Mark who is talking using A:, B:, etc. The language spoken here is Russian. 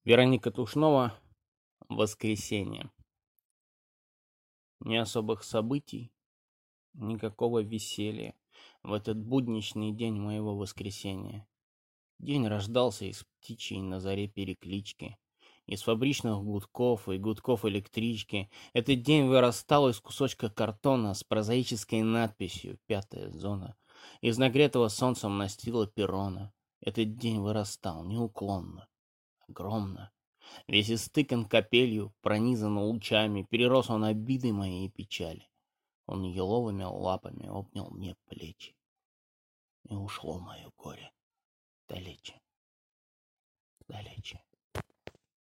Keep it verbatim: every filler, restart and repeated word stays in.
A: Вероника Тушнова. Воскресенье. Ни особых событий, никакого веселья в этот будничный день моего воскресенья. День рождался из птичьей на заре переклички, из фабричных гудков и гудков электрички. Этот день вырастал из кусочка картона с прозаической надписью «Пятая зона», из нагретого солнцем настила перрона. Этот день вырастал неуклонно, огромно. Весь истыкан капелью, пронизан лучами, перерос он обиды моей печали. Он еловыми лапами обнял мне плечи. И ушло мое горе далече, далече.